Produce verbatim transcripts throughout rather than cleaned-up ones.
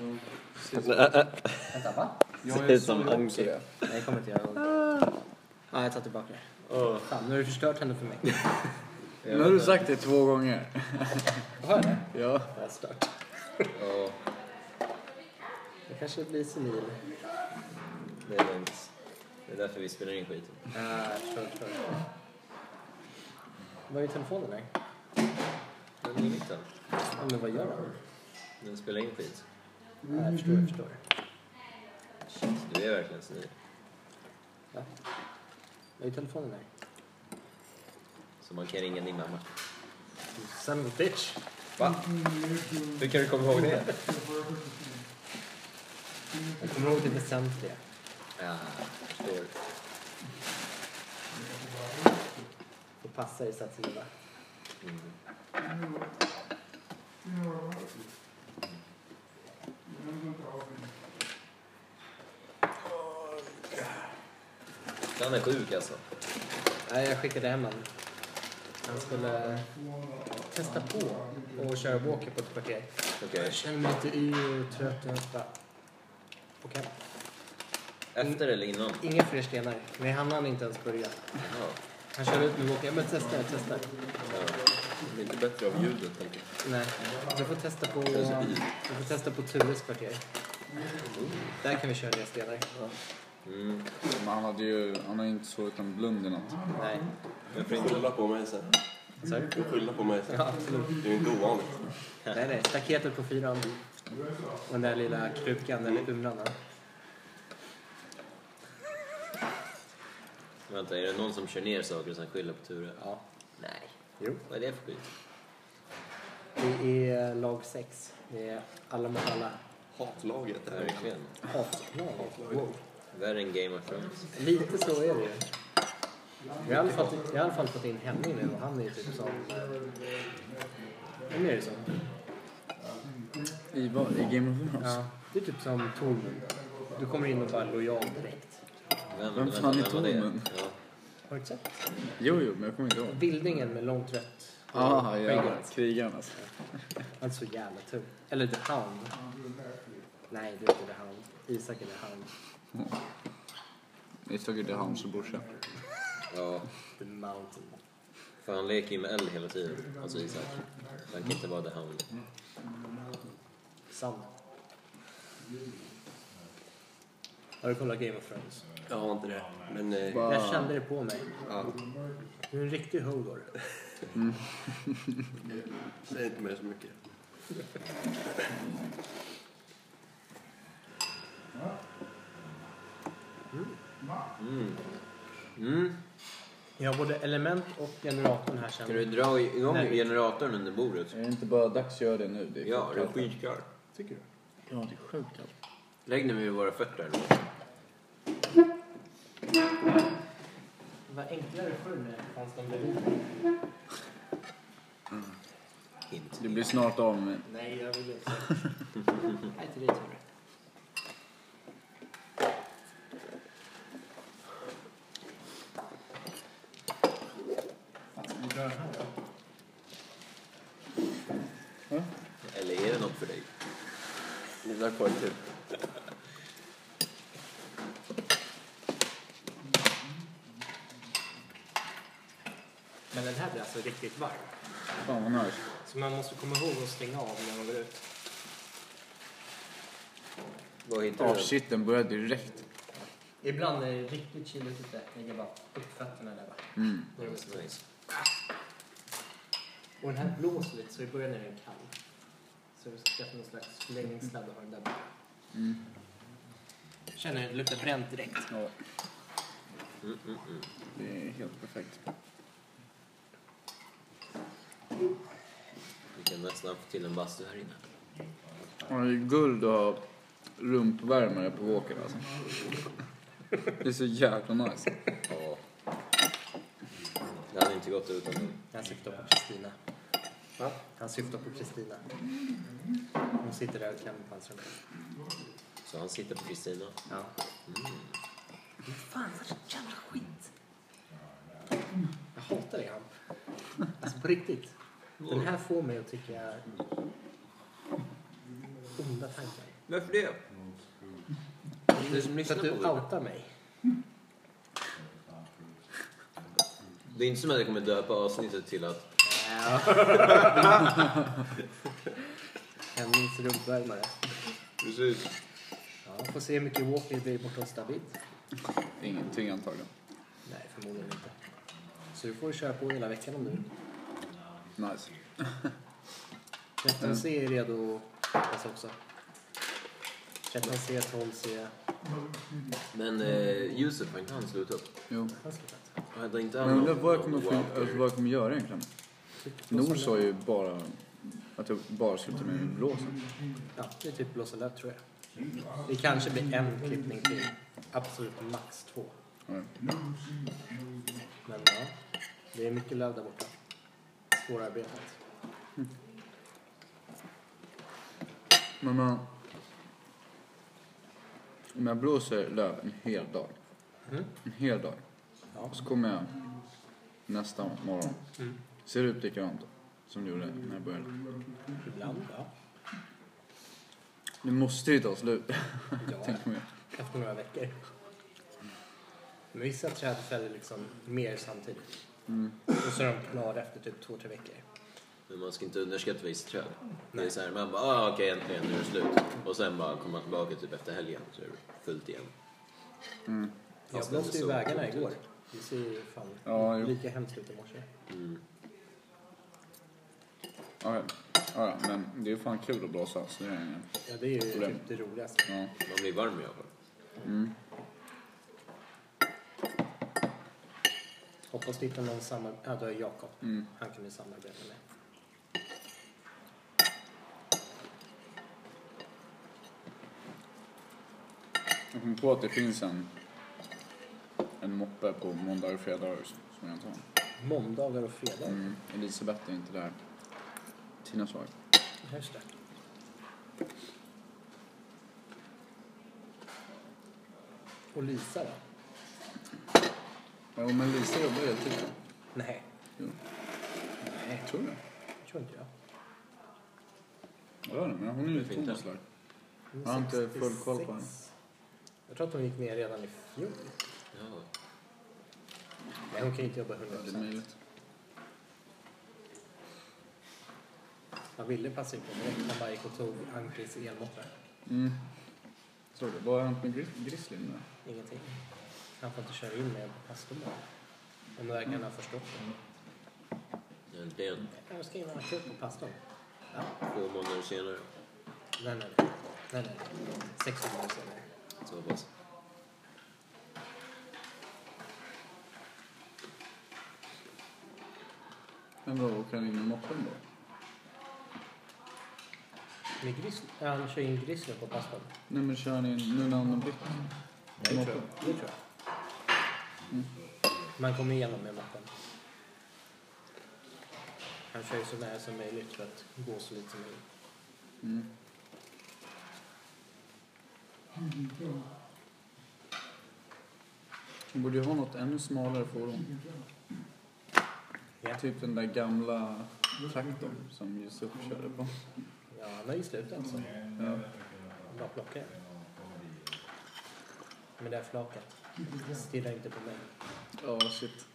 Vänta, va? Jag är som Anke. Nej, jag kommer inte göra något. Ja, jag tar tillbaka det. Oh. Fan, nu har du förstört henne för mig. Nu har du sagt det två gånger. Har jag det? Ja. Jag har stört. Ja. Det kanske blir senil. Det är lugnt. Det är därför vi spelar in skiten. Ja, jag förstår, jag förstår. Vad är telefonen där? Den är i mitten. Ja, men vad gör den? Den spelar in skit. Ja, jag förstår, jag förstår. Shit, du är verkligen snygg. Ja. Vad är telefonen där? Så man kan ringa din mamma. Son of a bitch. Va? Hur kan du komma ihåg det? Jag kommer ihåg det väsentliga. Ja, förstår. Får passa i sativa. Mm. Han är sjuk alltså. Nej, jag skickade hem honom. Han skulle testa på och köra walker på ett kvarter. Okej. Jag känner mig lite yr och trött. Jag bara... Okej. Efter eller innan? Inga fler stenar. Men han hann inte ens börja. Jaha. Han körde ut med walker. Men testa, testa. Ja. Det är inte bättre av ljudet, tänker jag. Nej. Du får testa på... Du får testa på Tures kvarter. Där kan vi köra ner stenar. Mm. Men han hade ju, han har ju inte sovit en blund i natt. Nej. Jag får skylla på mig sen. Så? Du får skylla på mig sen. Ja, absolut. Det är ju inte ovanligt. Nej, nej. Staketet på fyran. Och den där lilla krukan, eller umran. Vänta, är det någon som kör ner saker och sen skyller på Ture? Ja. Nej. Jo. Vad är det för skit? Det är lag sex. Det är alla mot alla. Hatlaget här. Verkligen. Hatlag. Wow. Värre än Game of Thrones. Lite så är det ju. Jag har i alla fall, jag har i alla fall fått in Henning nu och han är ju typ som... Vem är det som? I vad? I Game of Thrones? Ja, det är typ som Tormund. Du kommer in och bara lojal direkt. Vem, Vem fan är vem var det? Tormund? Ja. Har du inte sett? Jo, jo, men jag kommer inte ihåg. Bildingen med långt rött. Ah, ja. Skägget. Krigaren alltså. Han är så jävla tung. Eller The Hound. Nej, det är inte The Hound. Isak är The Hound. Det är säkert det hans brorsa. Ja. The Mountain. För han leker ju med eld hela tiden. Alltså Isak. Han kan inte vara The Hound. Sam. Har du kollat Game of Thrones? Jag har inte det. Men eh, Va? Jag kände det på mig. ja, Du är en riktig Hodor. säg inte mer så mycket. Mm. Mm. Jag har både element och generatorn här sen. Kan du dra igång Nej. generatorn under bordet? Är det inte bara dags att göra det nu? Det är Ja, det är kallt. skitkallt. Tycker du? Ja, det är sjukt kallt. Lägg dig vid våra fötter nu. Det var enklare förr när det fanns någon bredvid. Hint. Det blir snart av med. Nej, jag vill inte. Nej, till dig tur. Vad ska vi göra här då? Eller är det något för dig? Det där kvar till. Men den här blir alltså riktigt varm. Fan vad nice. Så man måste komma ihåg att stänga av när man går ut. Vad hittar Ja, du? shit, den börjar direkt. Ibland är det riktigt chilligt ute. Lägga bara upp fötterna där bara. Mm. Det är Det är så nice. Och den här blåser lite så i början är den kall. Så du ska skaffa någon slags förlängningssladd och ha den där bara. Mm. Känner det luktar bränt direkt. Ja, Mm, mm, mm. det är helt perfekt. Vi kan nästan få till en bastu här inne. Ja, det är guld att ha rumpvärmare på walken alltså. Det är så jävla nice. Ja. Det hade inte gått utan dem. Han syftar på Kristina. Va? Han syftar på Kristina. Hon sitter där och klämmer på hans rum. Så han sitter på Kristina. Ja. Mm. Men fan, vad är jävla skit. Jag hatar det, han. Alltså på riktigt. Den här får mig att tycka onda tankar. Varför det? Du som För lyssnar att på du det. outar mig. Det är inte som att jag kommer döpa avsnittet till att... Ja. Hemmings rumpvärmare. Precis. Ja, får se hur mycket Walker blir borta hos David. Ingenting antagligen. Nej, förmodligen inte. Så du får köra på hela veckan om du vill. Nice. tretton C är redo att också. tretton C, tolv C. Men eh, Josef, han kan sluta upp. Jo. Han ska fett. Jag hade inte Men jag undrar någon- vad jag kommer, någon få, Walker. alltså, vad jag kommer göra egentligen. Nor sa ju bara att jag bara slutar med blåsen. Ja, det är typ blåsa löv tror jag. Det kanske blir en klippning till. Absolut max två. Ja. Men ja, det är mycket löv där borta. Svårarbetat. Men man, om jag blåser löv en hel dag. Mm. En hel dag. Ja. Och så kommer jag nästa morgon. Mm. Ser det ut likadant som det gjorde när jag började. Ibland, ja. Det måste ju ta slut. Ja, Tänk mig. efter några veckor. Men vissa träd fäller liksom mer samtidigt. Mm. Och så är de klara efter typ två, tre veckor. Men man ska inte underskatta vissa träd. Det är Nej. så här, man bara, ah, okej äntligen, nu är det slut. Och sen bara kommer man tillbaka typ efter helgen så är det fullt igen. Mm. Jag Fast det är blåste ju så vägarna coolt igår. ut. Det ser ju fan Ja, jo. lika hemskt ut i morse. Mm. Ja, ja. Ja, ja, men det är fan kul att blåsa. Så det är ingen... Ja, det är ju Problem. typ det roligaste. Ja. Man blir varm i alla fall. Mm. Hoppas du hittar någon samarbete. Ja, då är Jakob. Mm. Han kan vi samarbeta med. Jag kom på att det finns en, en moppe på måndagar och fredagar som jag tar. Måndagar och fredagar. Mm. Elisabeth är inte där. Tina sa. Just det. Och Lisa då? Ja, men Lisa jobbar ju heltid. Nej. Jo. Nej, Jag tror det. det tror inte jag. Ja, men hon är ju Fint, tonslag. Hon är Jag har inte full koll på sextiosex. Jag tror att hon gick med redan i fjol. Ja. Nej, hon kan ju inte jobba hundra Det är procent. möjligt. Han ville passa in på direkt. Han bara gick och tog Ankris elmoppe. Mm. Så det. Vad har hänt med Gris- Grizzly nu? Ingenting. Han får inte köra in med pastorn bara. Om verkligen har förstått det. Äntligen. Jag ska in och akut på pastorn. Ja. Två månader senare. Nej, nej, nej. nej, nej. Sex månader senare. Så pass. Men vad åker han in i moppen då? Med Grizzly? Ja, han kör in Grizzly på pastorn. Nej, men kör han in nu när han har bytt? Det tror jag. Det tror jag. Mm. Man kommer igenom med moppen. Han kör ju så nära som möjligt för att gå så lite som möjligt. Mm. Han borde ju ha något ännu smalare fordon. Ja. Typ den där gamla traktorn som Josef körde på. Ja, han har ju slutat så. Ja. Bara plockar jag. Men det här flaket. Stirra inte på mig. Ja, shit.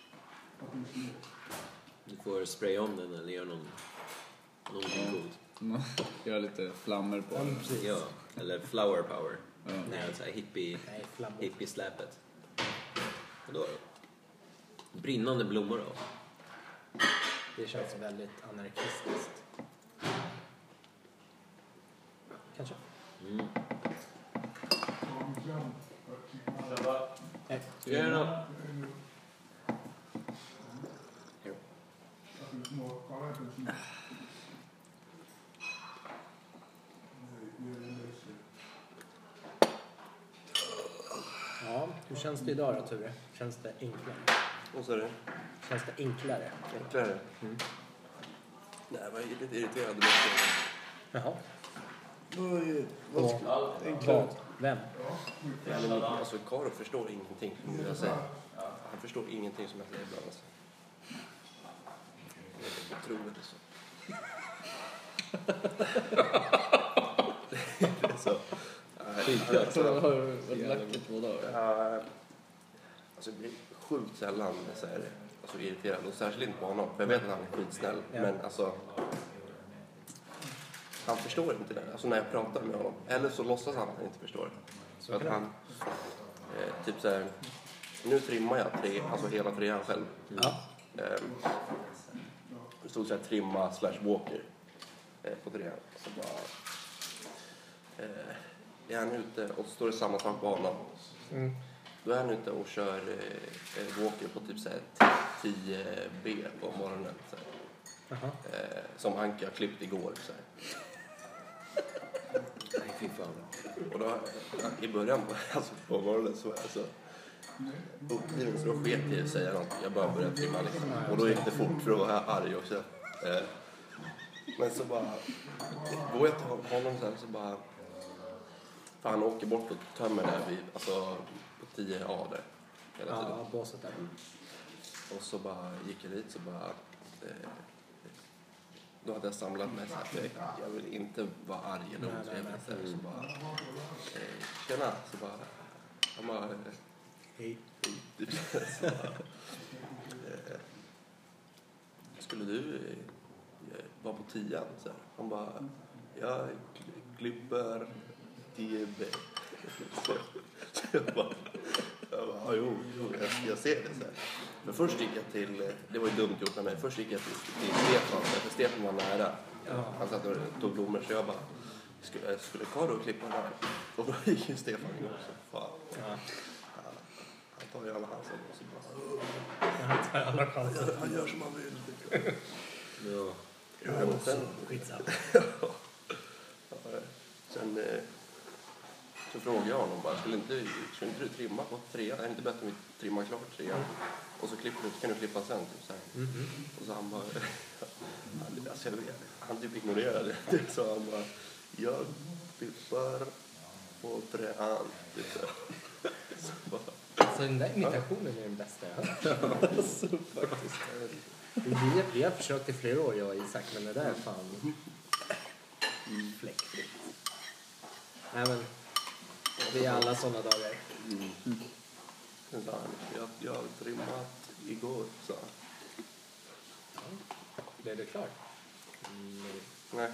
Du får spraya om den eller göra någon, någonting Ja. coolt. Gör lite flammor på den. precis. Ja, eller flower power. Ja. Nej, så här hippie, Nej, flammor. hippie-släpet. Vadå då? Brinnande blommor då? Det känns väldigt anarkistiskt. Kanske. Mm. Nej. Gör det då. Ja, hur känns det idag då, Ture? Känns det enklare? Och så är det Känns det enklare? enklare. Mm. Nej, jag var lite irriterad. Mycket. Jaha. Vad, Vad? vad enklare? Vad? Vem? Ja, men, alltså, Karo förstår ingenting som jag säger. Han förstår ingenting som jag säger ibland. Alltså. Jag tror det så. Så, Jag tror det har varit läckert två dagar. Uh, alltså, det blir sjukt sällan så här, alltså, irriterad. Och särskilt inte på honom. För jag vet att han är skitsnäll. Ja. Men alltså... Han förstår inte det. Alltså när jag pratar med honom. Eller så låtsas han att han inte förstår. Så att han... Eh, typ så här... Nu trimmar jag tre, alltså hela trean själv. Ja. Eh, det stod så här trimma slash walker. Eh, på trean. Så bara... Eh, är han ute och så står det samma sak på banan. Mm. Då är han ute och kör eh, walker på typ så här tio B på morgonen. Så här. Jaha. Eh, som Anka klippt igår. Så här. Nej, fy fan. Och då, i början alltså på morgonen så alltså, uppgiven så då sket jag i att säga något. Jag bara började trimma liksom. Och då gick det fort för att vara arg också. Eh, men så bara går jag till honom så här så bara... För han åker bort och tömmer där vid, alltså på tio A där hela tiden. Ja, båset där. Och så bara gick jag dit så bara... Eh, då hade jag samlat mig så att jag, jag vill inte vara arg eller Nej, nej, otrevlig. nej. Så bara... Eh, tjena! Så bara... Han bara... Eh, Hej. typ så bara, eh, skulle du eh, vara på tian? Så här. Han bara... Jag klipper tio B. Så, så jag bara... Jag bara, ja, jo, jo jag, jag ser det så här. Men först gick jag till, det var ju dumt gjort av mig, först gick jag till, till Stefan, för Stefan var nära. Ja. Han satt och tog blommor så jag bara, skulle, skulle Karo klippa den här? Och då gick ju Stefan in och så, fan. Ja. Han, han tar ju alla chanser och så bara, Han tar alla chanser. han gör som han vill. Typ. Ja. Ja, men sen, Skitsamma. ja, sen eh, så frågade jag honom bara, skulle inte, skulle inte du trimma på trean? Är det inte bättre om vi trimmar klart trean? Och så klipper du, kan du klippa sen typ så här. Mm-hmm. Och så han bara, han, alltså jag vet, han typ ignorerade det. Så han bara, jag klippar på trean. Typ så här. Så bara, Alltså den där imitationen är den bästa jag har hört. Alltså, faktiskt. Vi, vi har försökt i flera år, jag och Isak, men det där är fan fläckligt. Nej men, det är alla sådana dagar. mm. Sen sa han, jag, jag har trimmat igår, så. Blev det klart? Mm. Nej.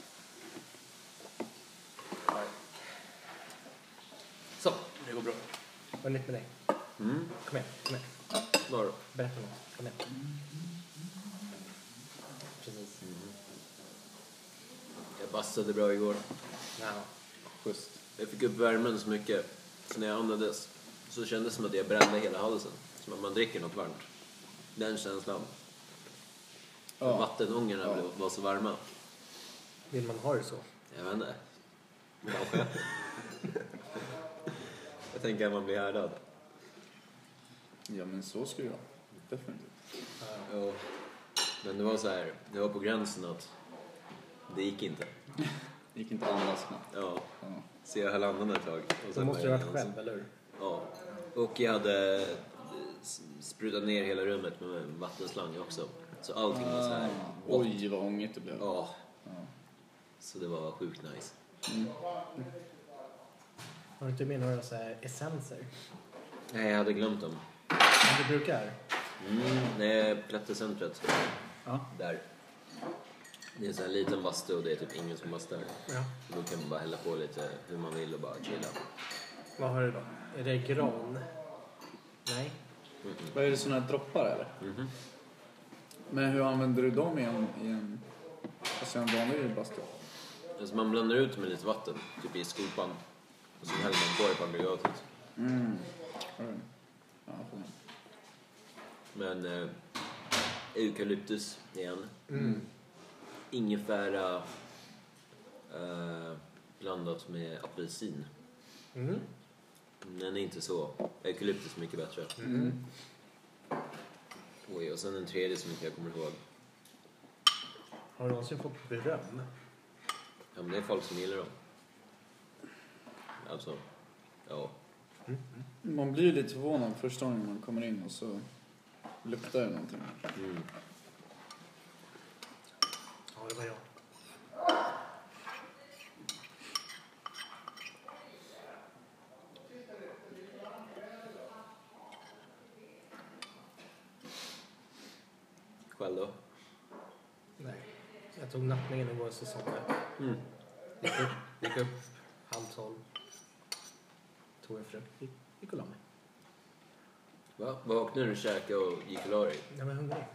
Nej, Så, det går bra. vad är nytt med dig? Mm. Kom igen, kom igen. Var då? Berätta något, kom igen. Precis. Jag bastade bra igår. Ja. Schysst. Jag fick upp värmen så mycket. Så när jag andades så kändes det som att jag brände hela halsen. Som att man dricker något varmt. Den känslan. För Ja. vattenångorna Ja. blev- var så varma. Vill man ha det så? Jag vet inte. Kanske. Jag tänker att man blir härdad. Ja, men så ska det vara. Definitivt. Ja. Men det var så här. Det var på gränsen att det gick inte. Det gick inte andas snabbt. Ja. Ja. Så jag höll andan ett tag. Och Så sen måste du var ha jag varit ensam. själv, eller hur? Ja. Och jag hade eh, s- sprutat ner hela rummet med en vattenslang också. Så allting var så här. Ah, oj, vad ångigt det blev. Ja. Ja. Så det var sjukt nice. Mm. Har du inte med några så här essenser? Nej, jag hade glömt dem. Som du brukar? Mm, det är Plättecentret. Ja. Där. Det är en sån här liten bastu och det är typ ingen som bastar. Ja. Då kan man bara hälla på lite hur man vill och bara chilla. Vad har du då? Är det gran? Nej. Mm-mm. Vad är det, såna här droppar eller? Mhm. Men hur använder du dem i en, i en, alltså en vanlig bastu? Alltså man blandar ut med lite vatten, typ i skopan. Och så häller man på det på aggregatet. Mm. Alright. Ja, får man. Men eh, eukalyptus igen. Mm. Ingefära eh, blandat med apelsin. Mm. Den är inte så. Eukalyptus är mycket bättre. Mm. Oj, och sen en tredje som inte jag kommer ihåg. Har du någonsin fått beröm? Ja, men det är folk som gillar dem. Alltså, ja. Man blir ju lite förvånad första gången man kommer in och så luktar det någonting. Mm. Ja, det var jag. själv då? Nej. Jag tog nattningen igår så somnade jag. Mm. Gick upp, gick upp halv tolv. Tog en frukt. Gick, gick och la mig. Va? Vaknade du, käkade och gick och la dig? Jag var hungrig.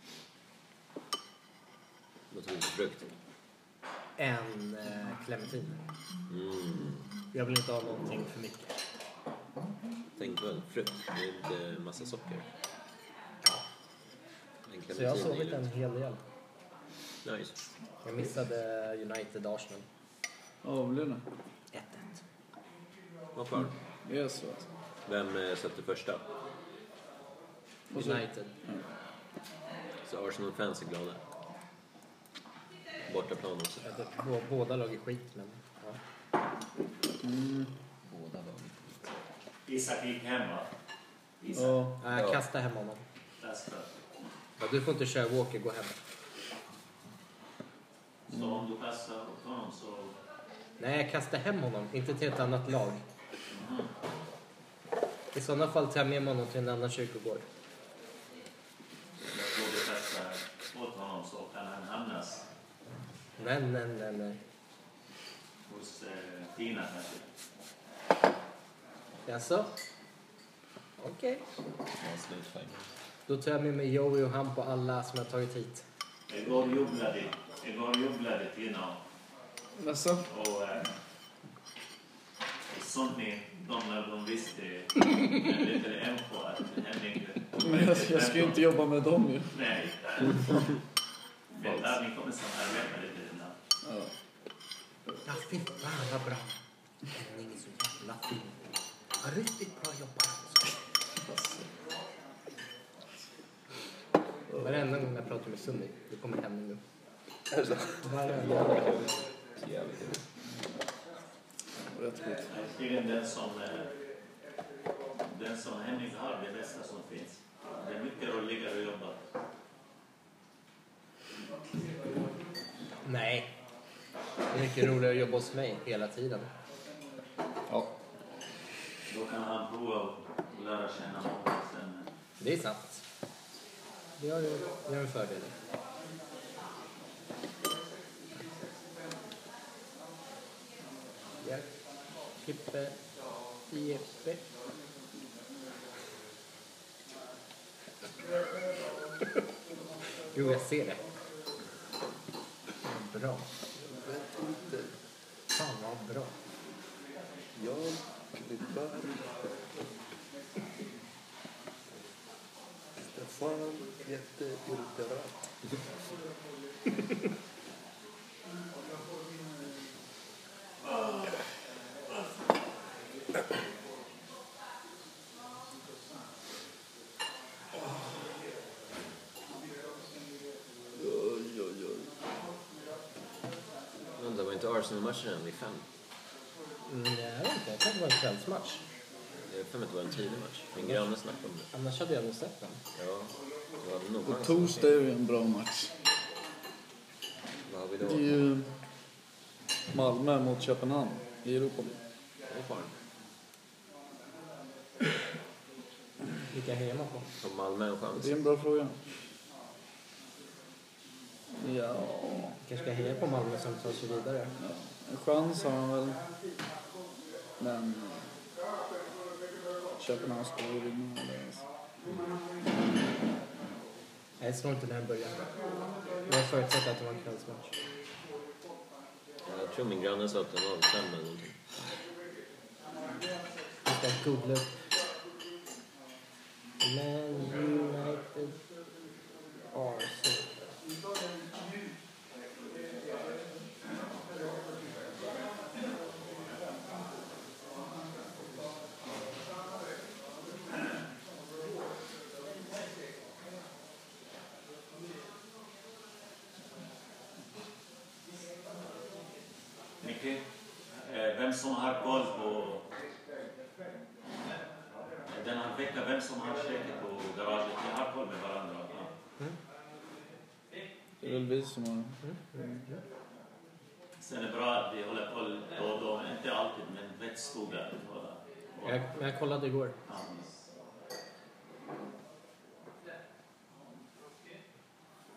Vad tog du för frukt? En eh, clementin. Mm. Jag vill inte ha någonting för mycket. Tänk väl, frukt. Det är inte massa socker. En Så jag har clementin är sovit ju en lätt. hel del. Nice. Jag missade United Arsenal. Avlöna. ett ett. Vad fan? Det är så alltså. Vem eh, satte första? Och så- United. Så Arsenal-fans är glada. Bortaplan också. Jag vet, bå- båda lag är skit, men ja. Båda lag. Isak gick hem va? Isak. Ja. Nej, jag Ja. kastar hem honom. Nästa. Ja, du får inte köra Walker, gå hem. Så om du kastar åt honom så... Nej, jag kastar hem honom, inte till ett annat lag. I sådana fall tar jag med honom till en annan kyrkogård. Jag tror du kastar åt honom så kan han hamnas Nej, nej, nej, nej. hos eh, Tina kanske. Jaså? Okej. Ja, slutfajn. Då tar jag med mig Joey och han på alla som jag tagit hit. Igår jubblade, igår jubblade Tina Alltså, och eh, Sonny, de när de visste eh, lite info att Henning... men jag, jag ska ju inte jobba med dem ju. Nej. Men där ni kommer samarbeta lite innan. Ja. Ja, fy fan vad bra. Henning är så jävla fin. Ja, riktigt bra jobbat. Varenda gång jag pratar med Sunny, då kommer Henning upp. Är det så? Varenda gång. Så jävla kul. Rätt skit. Verkligen den som, eh, den som Henning har det bästa som finns. Det är mycket roligare att jobba. Nej. Det är mycket roligare att jobba hos mig hela tiden. Ja. Då kan han prova och lära känna många sen. Det är sant. Det har ju det har en fördel. Jag klipper Jeppe. Jo, jag ser det. Bra. Fan vad bra. Jag klipper. Stefan, jätteirriterad. Oj, oj, oj. Men det var inte Arsenal-matchen än vid fem. Mm, jag vet inte, jag tror det var en kvällsmatch. Det är fem att det var en tidig match. Min granne snackade om det. Annars hade jag nog sett den. Ja, du hade nog På chans. torsdag är det en bra match. Vad har vi Det är då? ju Malmö mot Köpenhamn i Europa. Åh fan. Vilka hejar man på? Har Malmö en chans? Det är en bra fråga. Ja, Kanske ska heja på Malmö som tar sig vidare. en chans har han väl. Men Köpenhamn ska ju vinna. Jag tror inte den börjar. Jag förutsätter att det var en kvällsmatch. Jag tror min granne sa att det var fem eller någonting. Vi ska googla upp. Men United Arsenal. Micke, eh, vem som har koll på den här veckan, vem som har käkat på garaget, vi har koll med varandra. Ja. Det är väl vi som har... Sen är det bra att vi håller koll då och då, inte alltid, men rätt skogar. Jag, men jag kollade igår. Ja.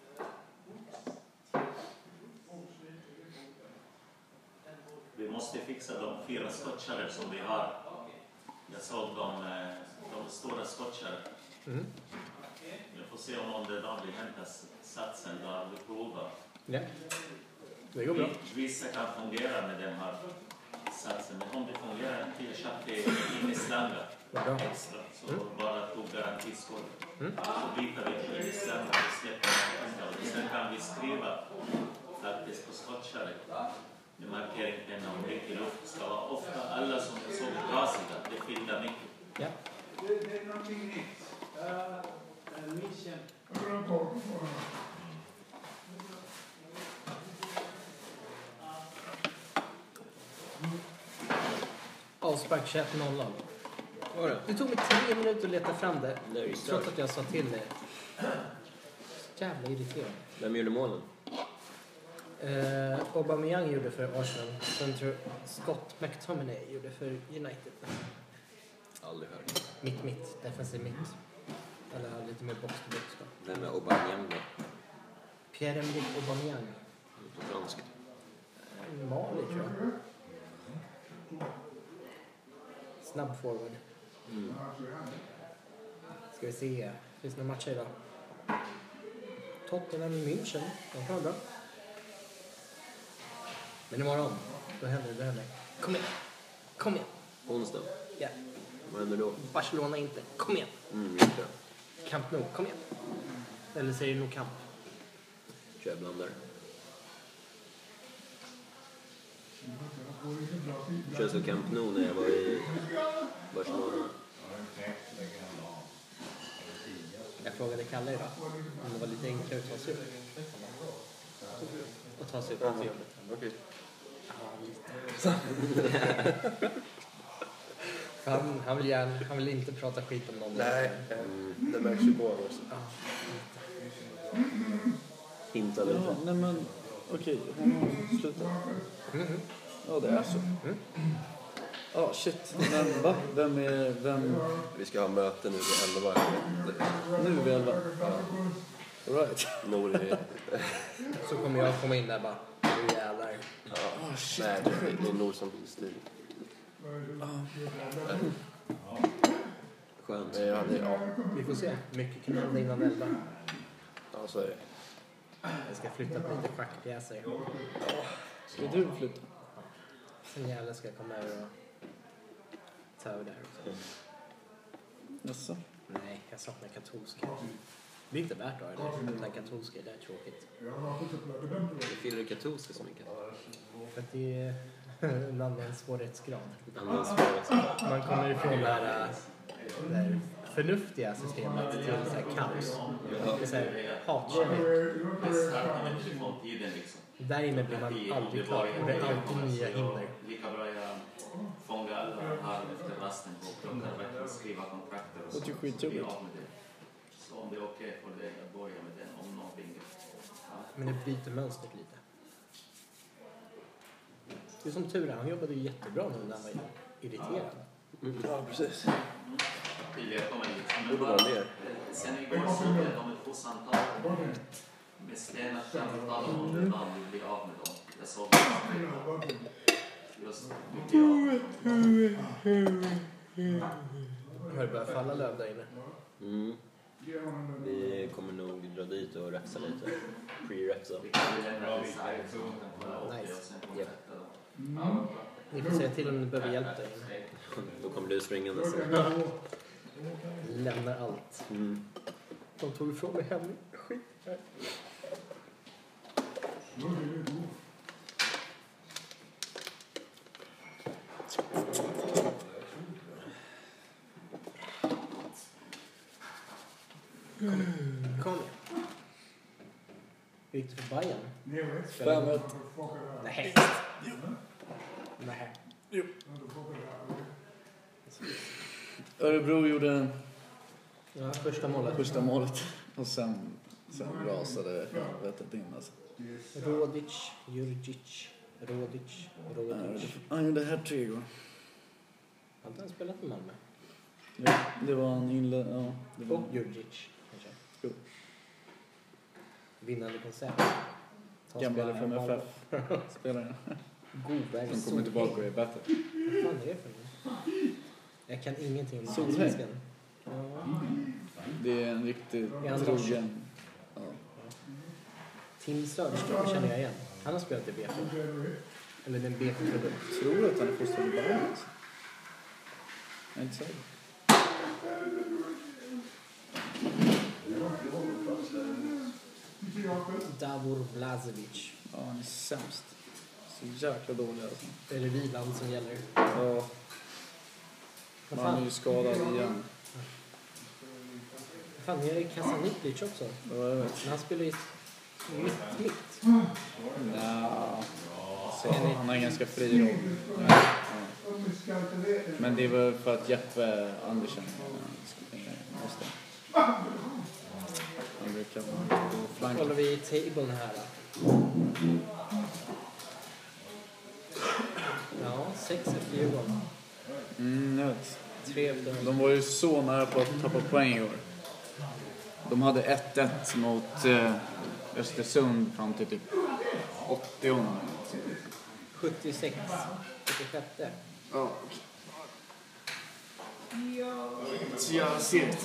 vi måste fixa de fyra skotchare som vi har. Jag såg de, eh, de stora skotchare. Mm. Jag får se om det då blir hämtas satsen då vi provar. Ja, det går bra. Vissa kan fungera med den här satsen, men om det fungerar inte, jag köpte in i slangar extra, så mm. bara tog garantiskål. Mm. Så byter vi in i slangar och släpper den. Och sen kan vi skriva faktiskt på skotchare med markeringpenna och mycket luft. Ska vara ofta alla som såg gasiga, det fyllde mycket. Ja. Det är någonting nytt. En mission. Avspark tjugoett noll noll. Det tog mig tre minuter att leta fram det. Det är ju trots att jag sa till det. Jävla irriterande. Vem gjorde målen? Eh, Aubameyang gjorde för Arsenal. Sen tror Scott McTominay gjorde för United. Aldrig hört. Mitt, mitt. Defensiv mitt. Eller lite mer box to box då. Vem är Aubameyang då? Pierre-Emerick Aubameyang. På franska. Eh, Mali tror jag. Snabb forward. Mm. Ska vi se. Finns det några matcher idag? Tottenham München. De kan vara bra. Men imorgon. Då händer det. Då händer det. Kom igen. Kom igen. Onsdag. Ja. Vad händer då? Barcelona inte. Kom igen. Mm, just det. Camp Nou. Kom igen. Eller säger du nog Camp? Kör jag blandar. Kör så Camp Nou när jag var i Barcelona. Jag frågade Kalle idag om det var lite enklare att ta sig upp. Och ta sig upp till jobbet. Okej. Ja, lite. han, han, vill gärna, han vill inte prata skit om någon. Nej, det märks ju på honom också. Ja, Hinta lite. Ja, nej men okej, hon har slutat. mm -hmm. Ja, det är så. Mm. Ja, oh, shit. Men va? Vem är... Vem... Vi ska ha möte nu vid elva. Nu är vi elva. All right. Nori. Så kommer jag komma in där bara. Nu jävlar. Ja. Nej, det är, det är Nor som styr. Skönt. Men jag hade, ja. Vi får se. Mycket kan hända innan elva. Ja, så är det. Jag ska flytta på lite schackpjäser. Ska du flytta? Sen jävlar ska jag komma över och ta över där också. Jaså? Nej, jag saknar katolska. Det är inte värt att ha det. Den där katolska, det är tråkigt. Jag fyller katolska så mycket. För att det är en annan svårighetsgrad. Annan svårighet. Man kommer ifrån det här, det här förnuftiga systemet till så här kaos. Det är så här hatkärlek. Där inne blir man aldrig klar. Och det är alltid nya hinder. Lika bra jag fångar alla här efter rasten och plockar verkligen skriva kontrakter och så. Det är skitjobbigt. Så om det är okej för dig att börja med den om någonting. Men det bryter mönstret lite. Det är som tur är, han jobbade ju jättebra nu när han var irriterad. Ja, precis. Det kommer liksom. Borde vara mer. Sen igår så blev de ett påsamtal med Sten att jag betalade om det dagen vi blir av med dem. Jag såg det. Just nu Har det börjat falla löv där inne? Mm. Vi kommer nog dra dit och räfsa lite. Pre-räfsa. Nice. Yep. Ni får säga till om ni behöver hjälp där inne. Då kommer du springande. Lämnar allt. Mm. De tog ifrån mig hem. Skit. Kom igen. Kom igen. Hur gick det för Bayern? fem ett. Nej. Nej. Örebro gjorde Ja, första målet. första målet. Och sen, sen rasade helvetet in alltså. Rodic, Jurgic, Rodic, Rodic. Han gjorde hattrick igår. Har inte han spelat för Malmö? Ja, det var en inled... Ja, det var... Och Jurgic, kanske. Jo. Vinnande koncept. Ta Gamla spelare F M från F F-spelaren. Goberg. De kommer tillbaka och är bättre. Vad fan är det för något? Jag kan ingenting om Solveig. allsvenskan. Ja. Det är en riktigt Är han trogen. Ja. Tim Söderström känner jag igen. Han har spelat i B F. Eller den B F-klubben. Tror du att han är fostrad i Bayern? Jag är inte säker. Davor Vlazovic. Ja, han är sämst. Så jäkla dålig alltså. Är det Wieland som gäller? Ja, Vad han är fan, ju skadad igen. vad fan är det Kasanic också? Ja, jag vet. Men han spelar ju mitt. Nja, så han har en ganska fri roll. Ja. Men det är väl för att Jeppe Andersen måste. Han brukar gå flank. Kollar vi i tabeln här då. Ja, sex efter Djurgården. Mm, jag vet. Tre efter De var ju så nära på att tappa poäng i år. De hade ett ett mot eh, Östersund fram till typ åttio. sjuttiosex. sjuttiosjätte. Ja. Så jävla segt.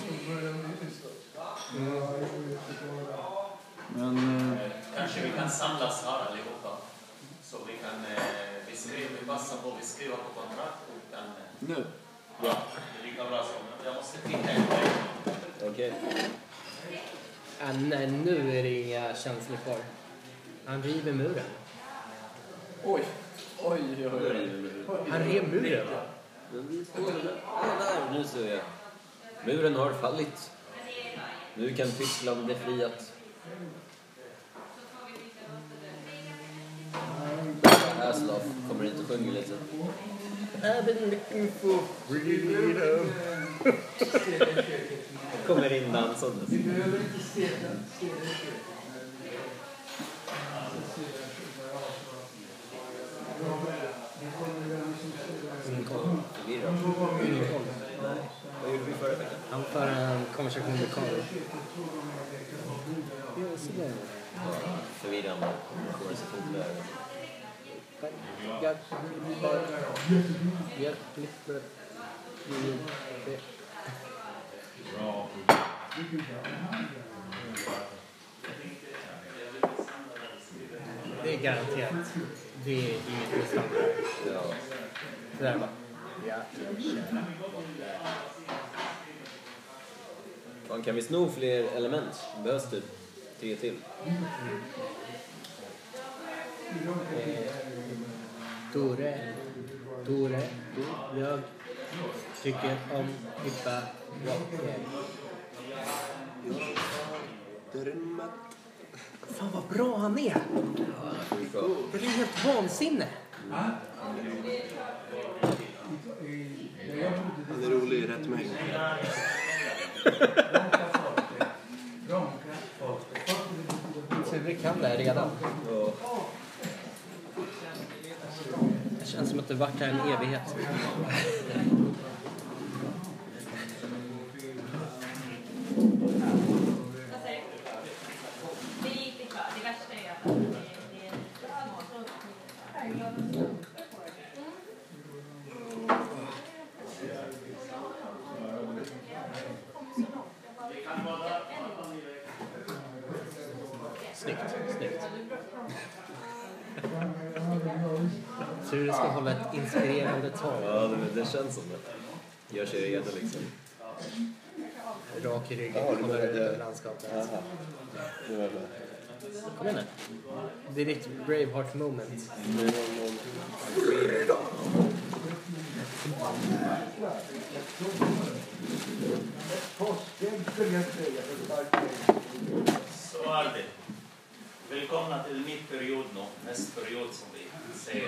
Men eh, Kanske vi kan samlas här allihopa. Så vi kan eh, vi skriver, vi passar på vi skriver på kontrakt och kan... Eh, nu. ja, det är lika bra som... Jag måste titta en gång. Okej. Ah, nej, nu är det inga känslor kvar. Han river muren. Oj. Oj, oj, oj. Han rev muren. Ja, där, nu ser jag. Muren har fallit. Nu kan Tyskland bli friat. Aslov kommer inte sjunga lite. I've been looking for freedom. Kommer in dansandes. Lincoln. Förvirrad. Lincoln. Vad gjorde vi förra veckan? Han för en konversation med Carl. Ja, sådär. Förvirrande. Får det så fort där. Jag jag klipper det. Det är garanterat. Det är inget misstag. Ja. Det där bara. Ja, jag kör. Fan, kan vi sno fler element? Behövs typ tre till. Eh, Tore, Tore, jag tycker om hippa rock. Drömmet. Fan vad bra han är! Det är helt vansinne! Han är rolig i rätt mängd. Ture kan det här redan. Ja. Det känns som att det varit här en evighet. Det gick det klart. Det värsta är att det är Snyggt, snyggt. Ture ska hålla ett inspirerande tal. Ja, det, det känns som det. Gör sig redo liksom. Rak i ryggen, Ja, det kollar var ut det. över landskapet. Aha. Det var det. Kom igen nu. Det är ditt Braveheart moment. Det var någon... Så är det. Välkomna till mitt period nu. Nästa period som vi säger.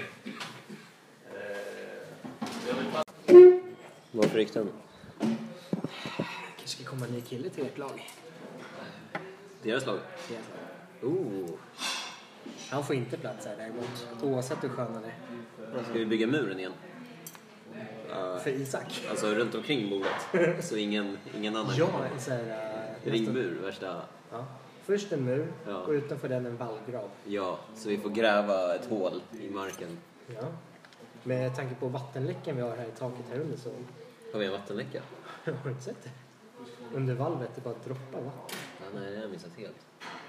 Eh, jag vill bara... Varför gick den? Kanske ska komma en ny kille till ert lag. Deras lag? Oh. Han får inte plats här däremot. Oavsett hur skön han är. Ska vi bygga muren igen? Uh, För Isak. alltså runt omkring bordet. Så ingen, ingen annan. Ja, en sån här... Uh, Ringbur, värsta. Ja. Först en mur Ja. och utanför den en vallgrav. Ja, så vi får gräva ett hål i marken. Ja. Med tanke på vattenläckan vi har här i taket här under så... Har vi en vattenläcka? Har du inte sett det? Under valvet, det bara droppar vatten. Ja, nej, det har jag missat helt.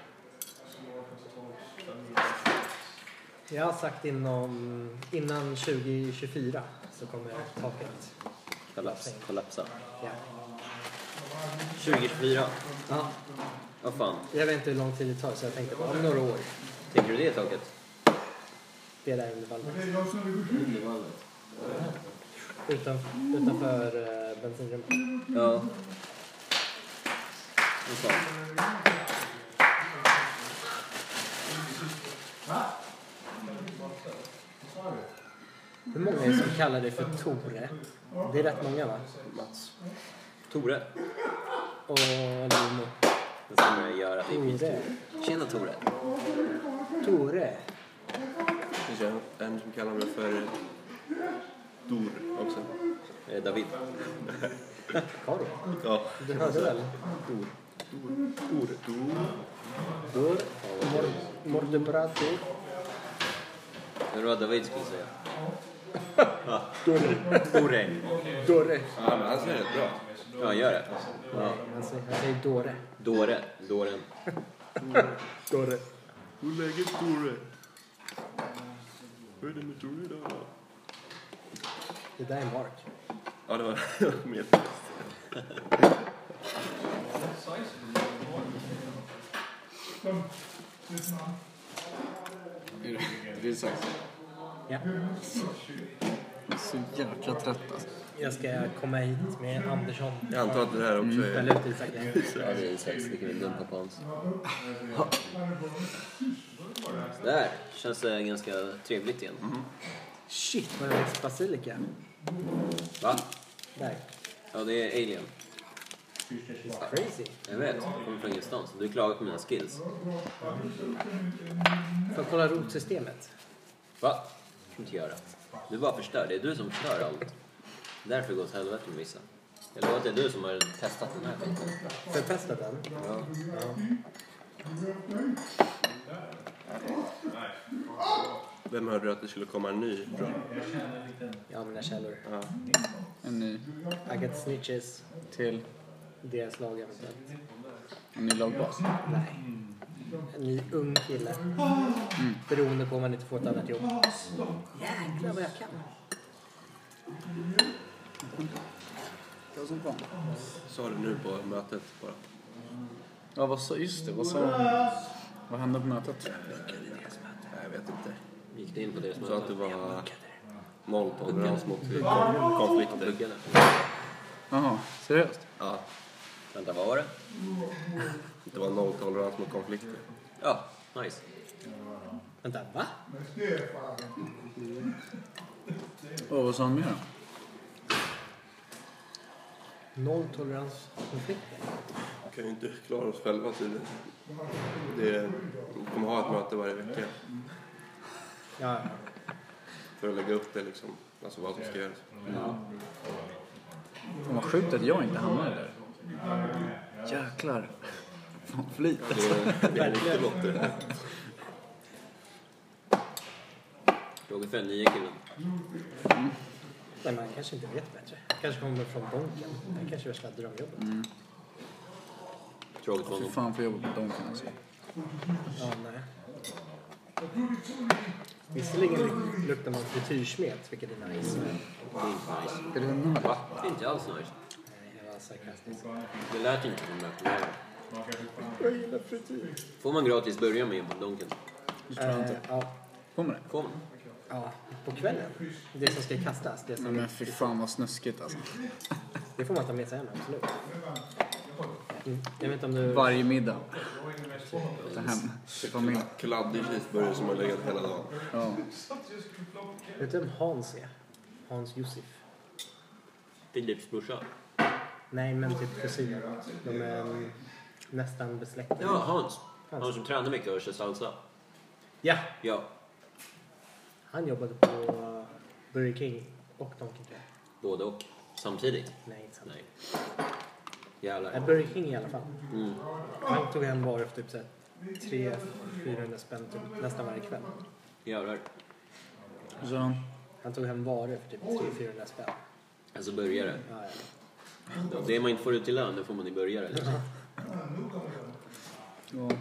Jag har sagt inom, innan tjugo tjugofyra så kommer taket. Kollaps, kollapsa. Ja. tjugo tjugofyra? Ja. Vad fan? Jag vet inte hur lång tid det tar så jag tänkte bara om några år. Tänker du det taket? Det är där under valvet. Under valvet? Utan, utanför uh, bensinrummet. Ja. Vad fan? Hur många är det som kallar dig för Tore? Det är rätt många va? Mats. Tore. Och Limo. Det ska jag göra. Tore. Tjena Tore. Tore. Det finns en, en som kallar mig för Dor också. Eh, David. Karo. Ja. Du hörde väl? Dor. Dor. Dor. Dor. Dor. Mordebrato. Det var David skulle säga. Dore. Tore. Dore. Ja, men han säger rätt bra. Ja, gör det. Ja. Han säger, han säger Dore. Dåre. Dåren. Dore. Hur läget Dore? Hur är det med Dore då? Det där är Mark. Ja, det var mer. Är det, är det sagt? Ja. Jag är så jäkla trött alltså. Jag ska komma hit med Andersson. Jag antar att det här också är... Eller ut Isak. Ja, det är Isaks. Det kan vi dumpa på hans. Där känns det ganska trevligt igen. Mm. Shit, vad det växt basilika. Va? Där. Ja, det är Alien. It's crazy. Jag vet, jag kommer från ingenstans. Du klagar på mina skills. Får jag kolla rotsystemet? Va? Det kan du inte göra. Du bara förstör. Det är du som förstör allt. Därför går det åt helvete med vissa. Jag lovar att det är du som har testat den här skiten. Får jag testa den? Ja. Vem hörde att det skulle komma en ny? Bra. Ja, mina källor. Ja. En ny I got snitches. till Deras lag eventuellt. en ny lagbas. Nej. En ny ung kille. Beroende på om man inte får ett annat jobb. Jäklar vad jag kan. Det var som fan. Sa du nu på mötet bara? Ja, vad sa, just det, vad sa vad hände på mötet? Nej, jag vet inte. Gick det in på det som Du sa att det var... var nolltolerans mot konflikter. Buggarna. Jaha, seriöst? Ja, Vänta, vad var det? det var nolltolerans mot konflikter. Ja, nice. Vänta, va? Och vad sa han mer då? Noll tolerans konflikter. Vi kan ju inte klara oss själva tydligen. Det är, vi kommer ha ett möte varje vecka Ja, för att lägga upp det liksom. Alltså vad som ska göras. Fan vad sjukt att jag inte hamnade där. Jäklar. Fan flit. Det är, det är riktigt lotter. Fråga för den nya killen. nej, man kanske inte vet bättre. Kanske kommer från Donken. Det kanske är värsta drömjobbet. Mm. Tråkigt för Fy honom. fan för jobbet på Donken alltså. Ja, nej. Visserligen luktar man frityrsmet, vilket är nice. Men... Det är inte nice. Är det nice? Va? Det är inte alls nice. Nej, jag var sarkastisk. Det lät inte som det här. Jag gillar frityr. Får man gratis börja med på Donken? Det tror jag Eh, inte. ja, Kommer det? Får man? ja, på kvällen. Det som ska kastas. Det, Nej som, men fy fan vad snuskigt alltså. det får man ta med sig hem, absolut. Mm. Jag vet inte om du... Varje middag. Ta hem till familjen. Kladdig cheeseburgare som har legat hela dagen. Ja. Vet du vem Hans är? Hans Josef. Philips brorsa. Nej, men typ kusiner. De är mm, nästan besläktade. Ja, Hans. Han som tränar mycket och kör salsa. Ja, Ja, han jobbade på uh, Burger King och Donken. både och. Samtidigt. Nej, inte sant. Nej. Nej, Jävlar. Burger King i alla fall. Mm. Han tog hem varor för typ så här tre fyrahundra spänn typ, nästan varje kväll. Jävlar. Så Han tog hem varor för typ tre till fyrahundra spänn. Alltså börjare. Ja, ja. Ja, det man inte får ut till lön, det får man i börjare. Liksom. ja.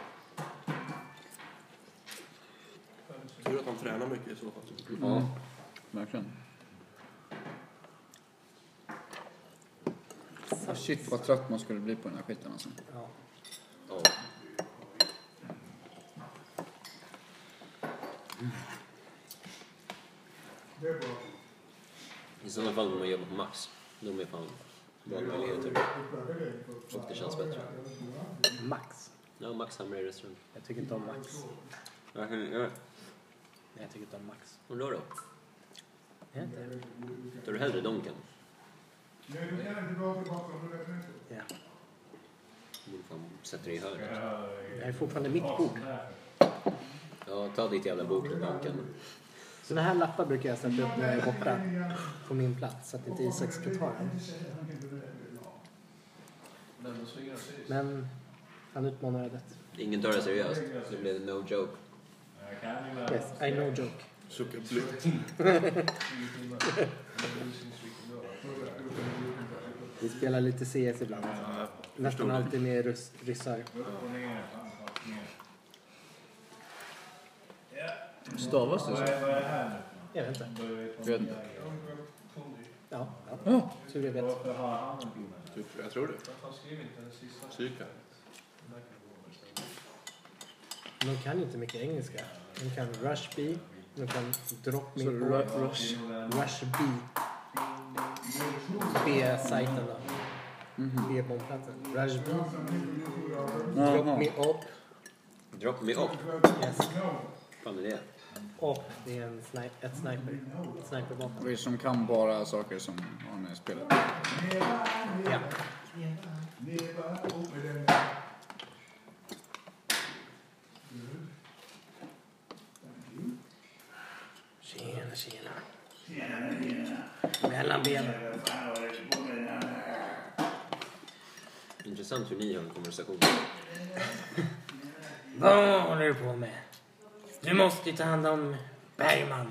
Tur att han tränar mycket i så fall. Ja, verkligen. Oh, shit vad trött man skulle bli på den här skiten alltså. Ja. Ja. I sådana fall när man jobbar på Max, de är fan bra möjligheter. Och det känns bättre. Max. Ja, Max hamnar i restaurang. Jag tycker inte om Max. Jag kan göra. Nej, jag tycker inte om Max. Och då då? Jag vet inte. Tar du hellre Donken? Ja. Du fan sätter dig i hörnet. Det är fortfarande mitt bord. Ja, ta ditt jävla bord på Donken. Såna här lappar brukar jag sätta upp när jag är borta på min plats så att inte Isak ska ta den. Men han utmanar ödet. Ingen tar det seriöst. Det blir no joke. Yes, I know joke. Sucka blöt. Vi spelar lite C S ibland. Nästan alltid med rys- ryssar. Stavas det så? Jag vet inte. Jag vet inte. Ja, ja. Ja. Så jag vet. Typ, jag tror det. Psyka. De kan ju inte mycket engelska. De kan rush B. De kan drop me Så på ru- rush. rush B. B-sajten då. Mhm. B-bombplatsen. Rush B. Jaha. Drop me up. Drop me up. Yes. Fan är det? Up. Det är en sniper, ett sniper. Ett snipervapen. Vi som kan bara saker som har med spelet. Ja. Tjena, tjena. Mellan benen. Intressant hur ni har en konversation. Vad håller du på med? Du måste ju ta hand om Bergman.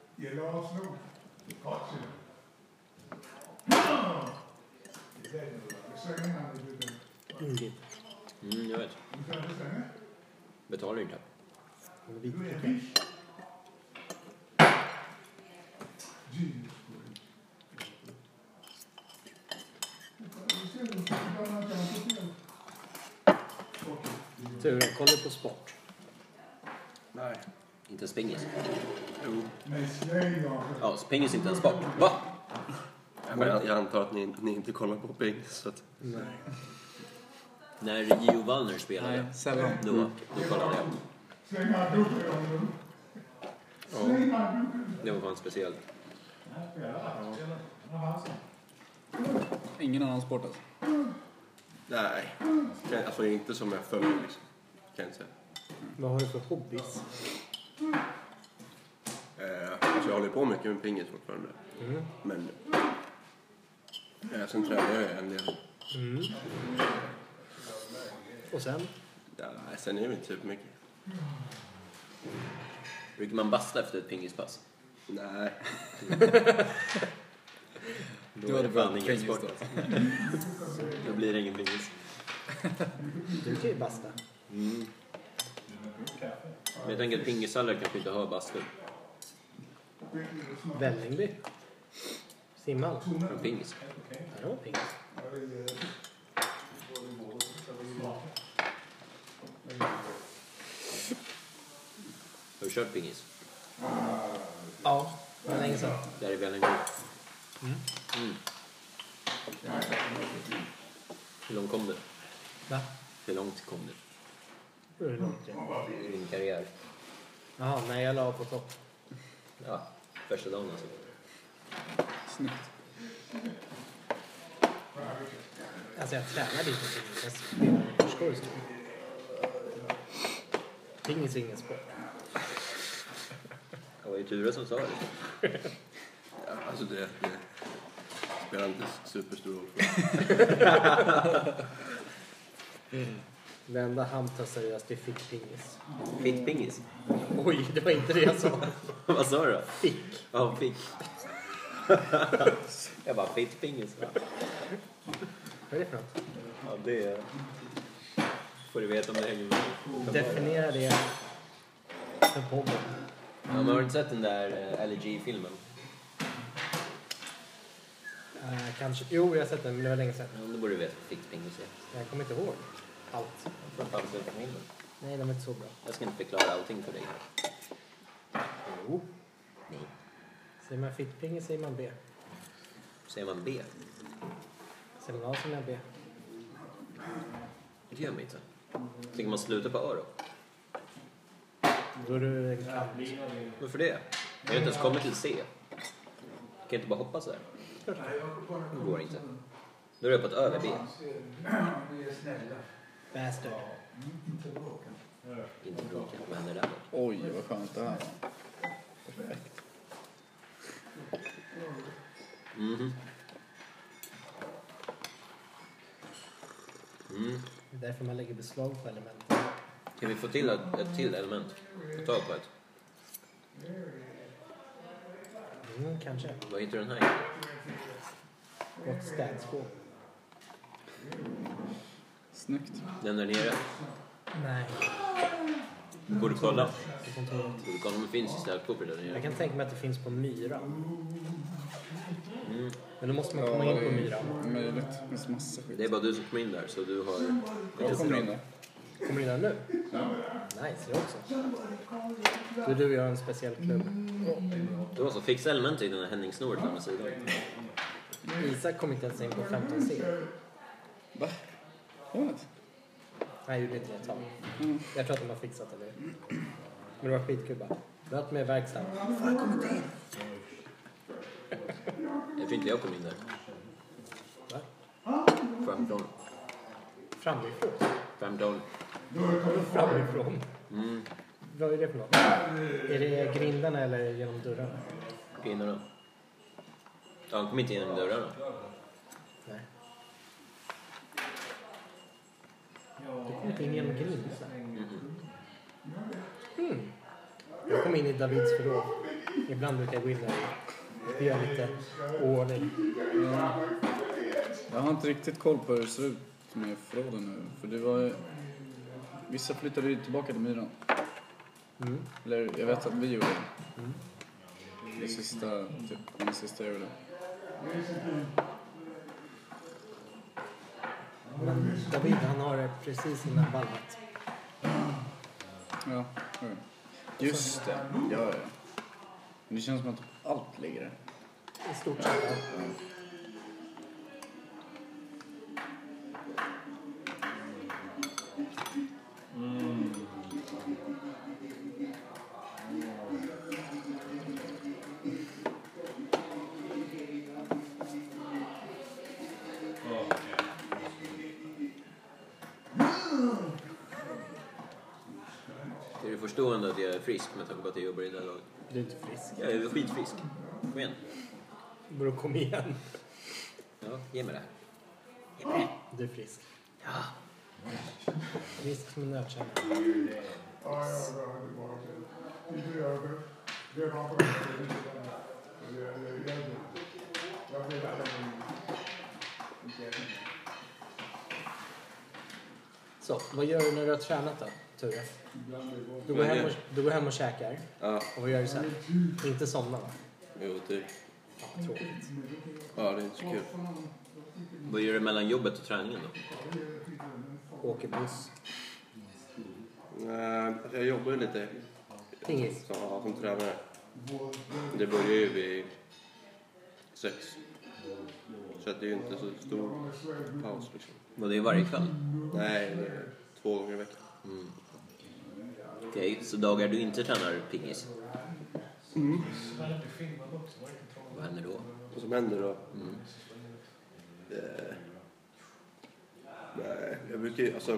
Ingrid. Mm, jag vet. Betalar inte. Hon är vit, okej. Tur, kollar på sport. Nej. Inte spingis. Jo. Ja, spingis är inte en sport. Va? Men jag, jag antar att ni, ni inte kollar på ping. Så att... Nej. När Gio Wallner spelade, Nej, sällan. då, då kollade jag. Ja. Det var fan speciellt. Ingen annan sport alltså. Nej. Kan- Alltså inte som jag följer liksom. Kan jag inte säga. Vad har du för hobbies? Eh, alltså jag håller på mycket med pingis fortfarande. Mm. Men eh, sen tränar jag en del. Mm. Och sen? Ja, nej, sen är det inte typ mycket. Brukar man basta efter ett pingispass? Nej. Då är det fan ingen sport. Då blir det ingen pingis. Du kan ju basta. Mm. Men jag tänker att pingishallar kanske inte har bastu. Vällingby. Simhall. Från pingis. Ja, det var pingis. Har du kört pingis? Ja, det var länge sedan. Där är väl en grupp. Mm. Mm. Hur långt kom du? Va? Hur långt kom du Hur långt det? i din karriär? Jaha, när jag la på topp. Ja, första dagen alltså. Snyggt. Alltså jag tränade inte pingis. Jag spelade. Förstår du så? Pingis är ingen sport. Det var ju Ture som sa det. Ja, alltså det, det spelar inte superstor roll. Det enda han tar seriöst är fickpingis. Fickpingis? Oj, det var inte det jag sa. Vad sa du då? Fick. Ja, fick. Jag bara, fickpingis. Vad är det för något? Ja, det får du veta om det hänger med. Definiera det för podden. Ja, men har du inte sett den där uh, L G-filmen? Uh, kanske. Jo, jag har sett den, men det var länge sedan. Ja, då borde du veta vad fickpingis är. Jag kommer inte ihåg allt. Jag tror inte alls det är filmen. Nej, de är inte så bra. Jag ska inte förklara allting för dig här. Jo. Nej. Säger man fickpingis säger man B. Säger man B? Säger man A som är B. Det gör mig inte. Tänker man sluta på A då? Då är du en kant. Varför det? Jag har inte ens kommit till C. Jag kan inte bara hoppa så här. Det går inte. Då är jag på ett över B. Bastard. Inte bråken. Vad händer där? Oj, vad skönt det här var. Perfekt. Mhm. Mm. Det är därför man lägger beslag på element. Kan vi få till ett, ett till element? Få tag på ett. Mm, kanske. Vad hittar du den här? Gott städskåp. Snyggt. Den där nere. Nej, Du borde kolla. på kontoret. Du borde kolla om det finns i städskåpet där nere. Jag kan tänka mig att det finns på Myra. Mm. Men då måste man komma in på Myra. Möjligt. Det finns massa skit. Det är bara du som kommer in där, så du har... Jag kommer in där. Kommer du in där nu? Nice, jag också. Då är du och jag en speciell klubb. Du har så fixa element i den här Henning-snoret på andra sidan. Isak kom inte ens in på femton C. Va? What? Nej, jag gjorde inte det ett tag. Jag tror att de har fixat det. Men det var skitkul bara. Möt med verkstaden. Fan, kom inte in. Jag tror inte jag kom in där. Va? femton. Framifrån? femton. Framifrån? Mm. Vad är det för något? Är det grindarna eller genom dörrarna? Kvinnorna. Ja, han kom inte in genom dörrarna. Nej. Du kom inte in genom grindarna? Mm. Jag kom in i Davids förråd. Ibland brukar jag gå in där och göra lite ordning. Jag har inte riktigt koll på hur det ser ut med förråden nu. För det var ju... Vissa flyttade ju tillbaka till Myran. Mm. Eller jag vet att vi gjorde det. Mm. Det sista, typ, det sista jag gjorde. Men David, han har det precis innan valvet. Ja, okej. Just det. Ja, ja. Men det känns som att allt ligger där. I stort sett allt. Är du förstående att jag är frisk med tanke på att jag jobbar i det här laget? Du är inte frisk. Jag är skitfrisk. Kom igen. Börja kom igen. Ja, ge mig det här. Ge mig det. Du är frisk. Ja. Frisk som en nötkärna. Så, vad gör du när du har tränat då, Ture? Du går, hem och, du går hem och käkar. Ja, Och vad gör du sen? Inte somna, va? jo, typ. Ja, tråkigt. Ja, det är inte så kul. Vad gör du mellan jobbet och träningen då? Åker buss. Nej, jag jobbar ju lite Pingis. som, ja, som tränare. Det börjar ju vid sex. Så att det är ju inte så stor paus liksom. Vad det är varje kväll? Nej, det är två gånger i veckan. Mm. Okej, okay, så dagar du inte tränar pingis? Mm. Vad händer då? Vad som händer då? Mm. Eh, nej, jag brukar ju alltså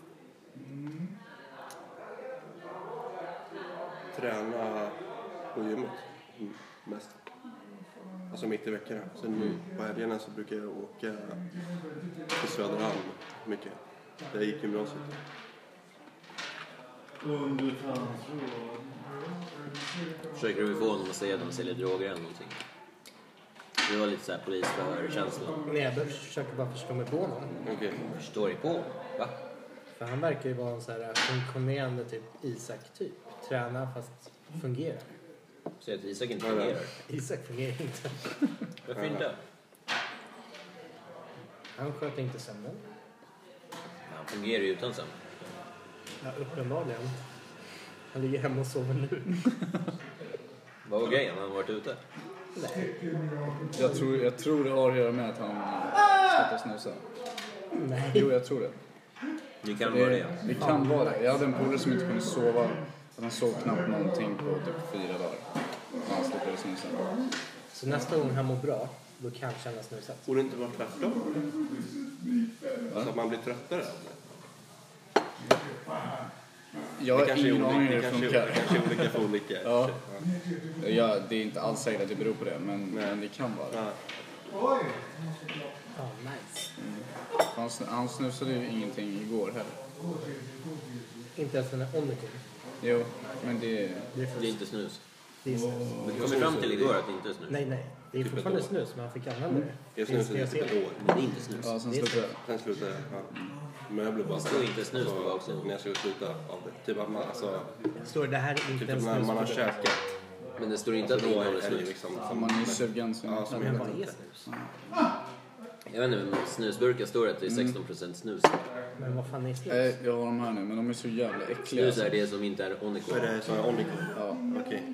träna på gymmet mm, mest. Alltså mitt i veckan. Sen Mm. på helgerna så brukar jag åka till Söderhamn mycket. Jag gick gymnasiet. Försöker du få honom att säga att de säljer droger eller någonting? Det var lite så här polisförhör-känslan. Nej, jag försöker bara förstå mig på honom. Okej. Okay. Förstår dig på? Va? För han verkar ju vara en så här funktionerande typ Isak-typ. Tränar fast fungerar. Säger att Isak inte fungerar. Isak fungerar inte. Varför inte? Han sköter inte sömnen. Han fungerar ju utan sömn. Ja, uppenbarligen. Han ligger hemma och sover nu. Vad var grejen? Han har varit ute? Nej. Jag tror, jag tror det har att göra med att han slutar snusa. Nej. Jo, jag tror det. Det kan det, vara det. Det kan vara det. Jag hade en polare som inte kunde sova. Han sov knappt någonting på typ fyra dagar. Han slutade snusa. Så nästa gång han mår bra, då kanske han har snusat. Borde det inte vara tvärtom? Så att man blir tröttare? Jag har ingen aning hur det funkar. Det kanske är olika för olika. Ja. Ja, det är inte alls säkert att det beror på det, men, men det kan vara. Ja. Ja, oh, nice. Mm. Han, han snusade ju ingenting igår heller. Inte ens den här Omnicom. Jo, men det, Det är, Det är inte snus. det är snus. Du kom fram till igår att det inte är snus. Nej, nej. Det är fortfarande snus, men han fick använda det. Jag snusade i typ ett år. Men det är inte snus. ja, sen Det är slutade Sen slutade jag. Ja. Men jag blev bara Det står inte snus på baksidan. när jag skulle sluta av det. Typ att man, alltså, Står det här är inte typ en när snus? man har för käkat. Men det står inte att det Då innehåller är det snus. liksom ja, man är ju sugen som Ja, som Men hela vad är tiden. snus? Jag vet inte, men snusburkar står att det är sexton procent snus. Men vad fan är snus? Nej, jag har de här nu, men de är så jävla äckliga. Snus är det som inte är Vad Omnicom. är det som är Omnicom? Ja, Okej.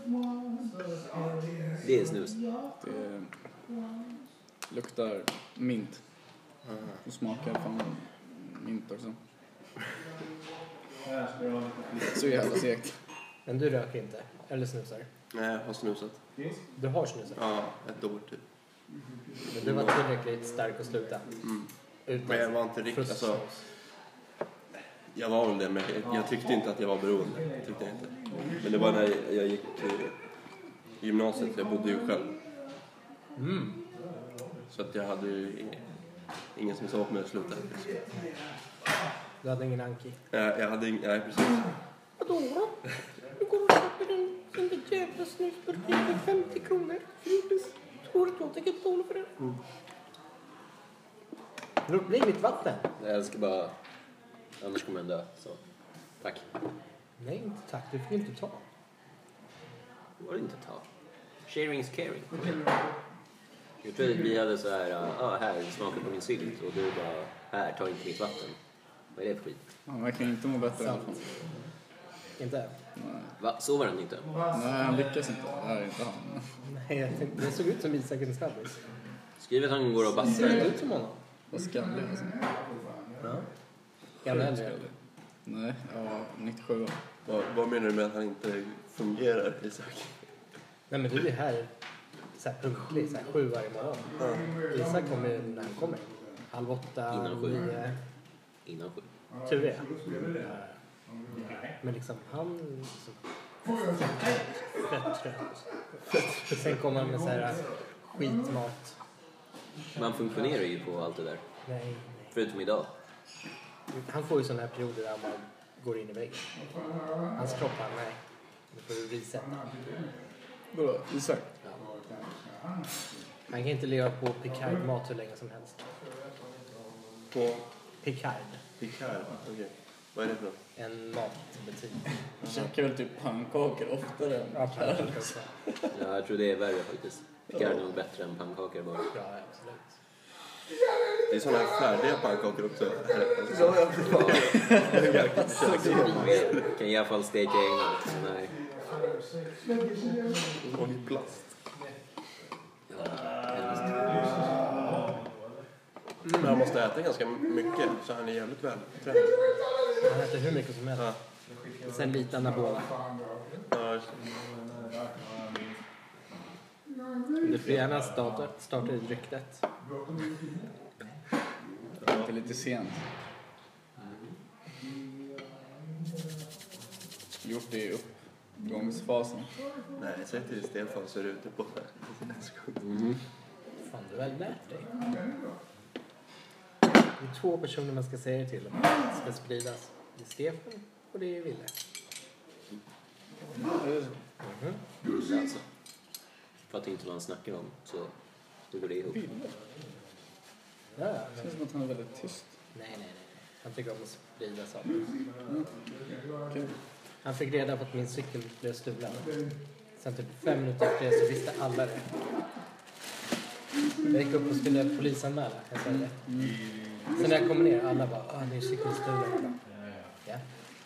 Det är snus. det luktar mint. Och smakar fan mint också. Så jävla segt. Men du röker inte? Eller snusar? Nej, jag har snusat. Du har snusat? Ja, ett år typ. Men du var tillräckligt stark att sluta? Mm. Utan Men jag var inte riktigt, alltså, jag var väl det, men jag, jag tyckte inte att jag var beroende. Tyckte jag inte. Men det var när jag, jag gick till gymnasiet, jag bodde ju själv. Mm. Så att jag hade ju ingen, ingen som sa åt mig att sluta. Du hade ingen anki? Jag, jag hade ingen, nej precis. Vadå då? Du går och köper en, en jävla snusburk för femtio kronor. Tror du att jag tänker betala för det? Mm. Låt bli mitt vatten. Jag ska bara... Annars kommer den dö. Så. Tack. Nej, inte tack. Du får inte ta. Det var det inte ta. Sharing is caring. Jag tror att vi hade så här... Ja, ah, här, smaka på min sylt. Och du bara... Här, ta inte mitt vatten. Vad är det för skit? Han verkar inte må bättre i alla fall. Inte? Nej. Va? Så var den inte. Nej, han lyckas inte. Det här är inte han. Nej, jag tänkte, det såg ut som Isak en snabbis. Skriv att han går och bassar. Ser det ut som honom? Vad skallig alltså. Ja. Är han äldre? Nej, ja, nittiosju. Vad, vad menar du med att han inte fungerar, Isak? Nej, men du är här så här punktlig, så här sju varje morgon. Ja. Isak kommer när han kommer. Halv åtta, Innan sju. nio. Innan sju. Tur det. Men liksom han... Så, fett trött. Sen kommer han med så här skitmat. Man funktionerar ju på allt det där. Nej, nej. Förutom idag. Han får ju sådana här perioder där han bara går in i väggen. Hans kropp, han, nej. Nu får du resetta. Vadå? Isak? Han kan inte leva på Picard-mat hur länge som helst. På Picard. Picard? Okej. Okay. Vad är det för något? En matbutik. Han käkar väl typ pannkakor oftare än Ja, pannkakor också. Ja, jag tror det är värre faktiskt. Picard är nog bättre än pannkakor bara. Ja, absolut. Det är sådana här färdiga pannkakor också. Ja, ja, Kan i alla fall steka egna. Så nej. Och i plast. Ja, hemskt. Men han måste äta ganska mycket, så han är jävligt vältränad. Han äter hur mycket som helst. Ja. Sen lite anabola. Ja, just det. Du får gärna starta, starta ut ryktet. Det är lite sent. Gjort det i uppgångsfasen. Nej, säg till Stefan så är du ute på det. Mm. Fan, du har väl lärt dig. Det är två personer man ska säga det till om det ska spridas. Det är Stefan och det är Ville. Mm-hmm. Ville alltså. För att inte vad han snackar om så då går det ihop. Ville? Ja, Det känns som att han är väldigt tyst. nej, nej, nej. Han tycker om att sprida saker. Mm. Okay. Han fick reda på att min cykel blev stulen. Sen typ fem minuter efter det så visste alla det. Jag gick upp och skulle polisanmäla, jag säger det. Mm. Sen när jag kommer ner, alla bara, åh, det är cykeln stulen. Ja.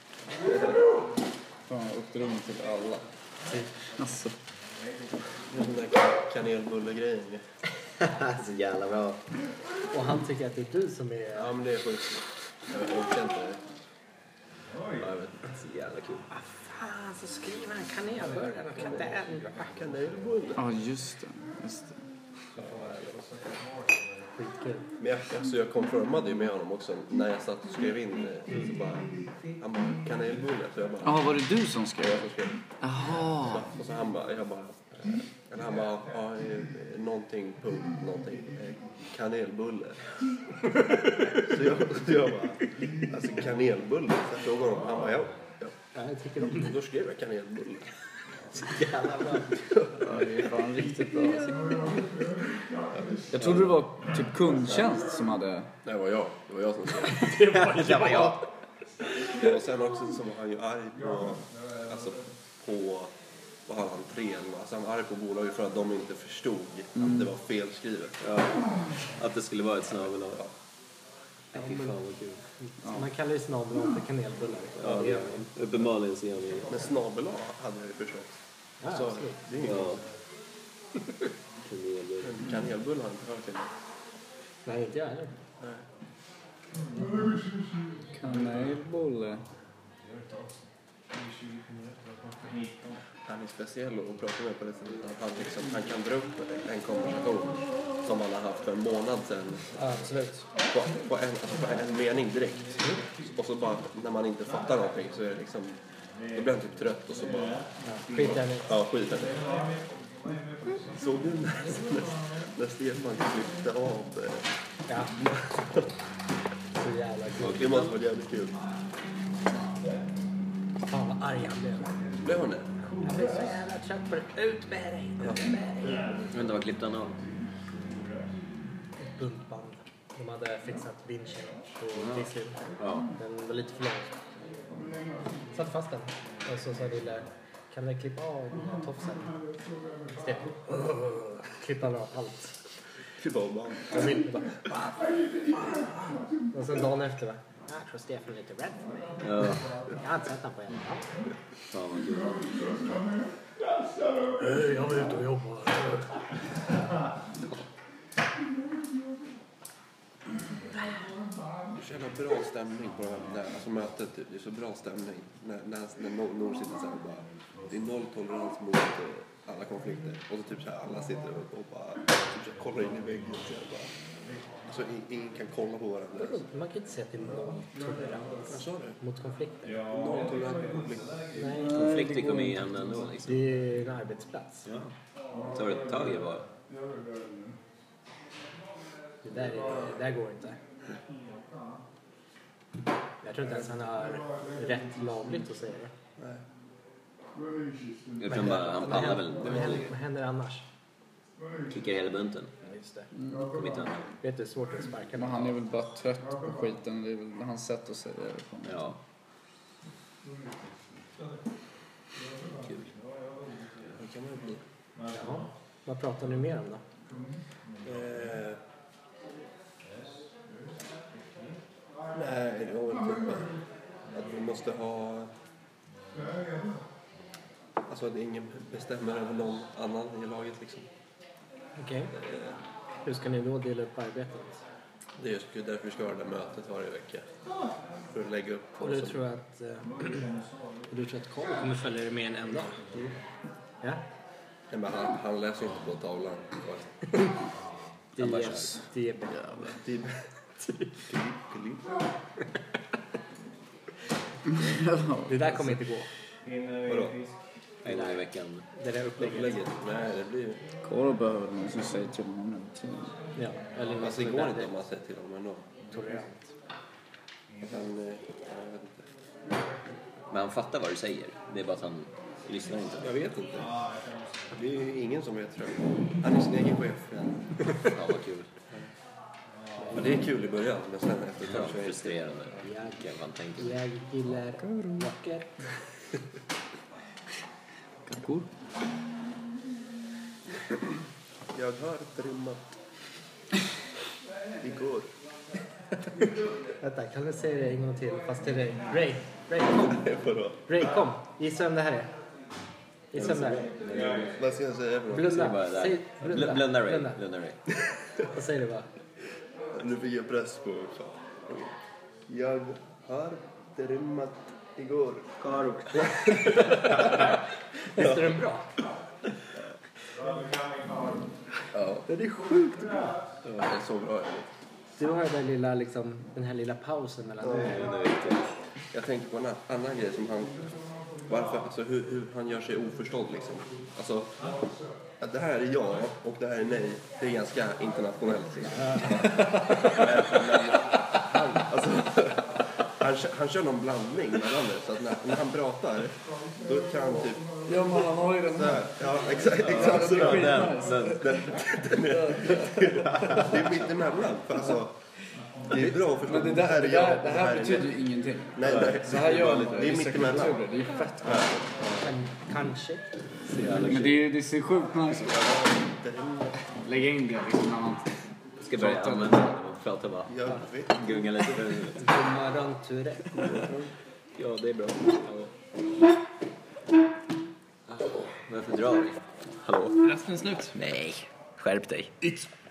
Fan, uppdrag till alla. Alltså. Den där kanelbulle-grejen. Så jävla bra. Och han tycker att det är du som är... Ja, men det är sjukt. Jag orkar inte. Ja, jag vet. Så jävla kul. Fan, så skriver han kanelburgare och kanel. Kanelbulle. Ja, just det. Just det. Skitkul. Men jag, alltså jag konfirmade ju med honom också när jag satt och skrev in eh, så bara, han bara kanelbulle, så jag bara, Ja, var det du som jag skrev? som skrev. Jaha. Och så han bara, jag bara, eh, eller han bara, ja, eh, någonting, punkt, någonting, eh, kanelbulle. så, jag, så jag bara, alltså kanelbulle, så jag frågade honom, han bara, ja, ja. Ja, jag tycker om det. Då skrev jag kanelbulle. Så jävla bra. Ja, det är fan riktigt bra. Jag trodde det var typ kundtjänst som hade... Det var jag, det var jag som skrev. Det var, Det var jag. Och sen också så var han ju arg på, alltså på, vad har han, tre eller alltså han var arg på bolaget för att de inte förstod Mm. att det var felskrivet. Ja. Att det skulle vara ett snabel av. Ja, fy fan vad kul. Man kallar ju snabel för kanelbullar. Ja, det gör man. Uppenbarligen så gör man ju. Men snabel A hade jag ju förstått. Ja, Så absolut. det är inget Ja. konstigt. Kanelbulle. Men kanelbulle har jag inte hört innan. Nej, inte jag heller. Nej. Kanelbulle. Han är speciell att prata med på det sättet att han, liksom, han kan dra upp en konversation som han har haft för en månad sedan Ja, absolut. på, på, en, alltså på en mening direkt. Och så bara när man inte fattar någonting så är det liksom, då blir han typ trött och så bara, Ja, skit där nu. ja, skit henne. Såg du när, när Stefan klippte av? eh, Ja. Så jävla kul. Det måste vara jävligt kul. Fan vad arg han blev. Blev hon det? Jag blev så jävla trött på det. Ut med dig! Ut med dig! Vänta, vad klippte han av? Ett buntband. De hade fixat vinschen på Disney. Ja. Den var lite för lång. Satt fast den. Och så sa Ville, kan du klippa av tofsen? Stefan. Klippa av allt. Klippa av band. Och Ville bara... Och sen dagen efter va? Jag tror Stefan är lite rädd för mig. Ja. Jag har inte sett honom på en dag. Fan vad kul. Hej, jag var ute och jobbade. Det är så jävla bra stämning på det här alltså mötet. Det är så bra stämning när, när, när Nor sitter så här och bara, det är noll tolerans mot eh, alla konflikter. Och så typ så här, alla sitter och, och bara typ så här, kollar in i väggen. Så här, bara. Så ingen kan kolla på varandra. Man kan inte säga att det är noll tolerans Vad sa du? mot konflikter. Noll tolerans mot konflikter. Nej, Konflikter kommer ju igen ändå liksom. det är en arbetsplats. Ja. Så har du tag i det bara. Det där, är, det där går inte. Jag tror inte ens han har rätt lagligt att säga det. Nej. Jag tror bara han pallar väl. Vad händer, vad händer annars? Kickar hela bunten. Ja, just det. Kommer inte undan. Vet du, det är svårt att sparka Men han är väl bara trött på skiten. Det är väl hans sätt att säga det på. Ja. Kul. Det kan man ju bli. Jaha. Vad pratar ni mer om då? Eh, nej, det var väl typ att vi måste ha... Alltså att ingen bestämmer över någon annan i laget liksom. Okej. Eh, Hur ska ni då dela upp arbetet? det är just därför vi ska ha det där mötet varje vecka. För att lägga upp Och vad du som... tror att, eh, och du tror att Carl kommer följa det mer än en dag? Ja? Nej, men han, han läser inte på tavlan. Det Han bara är, kör. det är bra. Typ. Det där kommer inte gå. Vadå? En gång i veckan. Det där upplägget. Upplägget. Nej, det blir... Koro behöver någon som säger till honom hela tiden. Ja, eller något Alltså som det är går inte väldigt om man säger till honom ändå. tolerant. Han, eh, jag vet inte. Men han fattar vad du säger. Det är bara att han lyssnar inte. Jag vet inte. Det är ju ingen som vet, tror jag. Han är sin egen chef. Ja, vad kul. Men det är kul i början, men sen efter ett Ja, tag så är det... frustrerande. Jag kan tänka mig. Jag gillar rocker. Kakor. Jag har trimmat igår. Vänta, kan du säga det en gång till fast till dig? Ray, Ray kom. Vadå? Ray kom. Gissa vem det här är. Gissa vem det här är. Vad ska jag säga för något? Säg Blunda. bara där. Säg, blunda. Blunda Ray. Blunda. Blunda Ray. Vad säger du bara? Nu fick jag press på mig. Fan. Jag har trimmat igår. Karo. Visst är den bra? Ja, Den är sjukt bra. det var så bra. Du har den, där lilla, liksom, den här lilla pausen mellan Ja, dem. det är viktigt. Jag tänkte på en annan grej som han... Varför, alltså hur, hur han gör sig oförstådd liksom. Alltså, att det här är ja och det här är nej. Det är ganska internationellt. Liksom. men, men, han, alltså, han, han kör någon blandning mellan det. Så att när, när han pratar, då kan han typ... Ja, men han har ju den Så här, här. ja, exakt. exakt så Ja, den, den- den, den, den är, det är mitt emellan. För alltså, det är bra att förstå. Men det, där, det, är ja, där, det här är betyder nej. ju ingenting. Nej, nej. Så här gör Det är vissa mitt emellan. kulturer. Det är ju fett. Kan, kanske. Men det, är, det ser sjukt nice ut. Lägga in det liksom när man... Ska börja använda den och prata bara. Jag vet. Gunga lite för huvudet. Gumma runt ture. Ja, det är bra. Ja. Varför drar vi? Hallå? Resten är slut. Nej, skärp dig.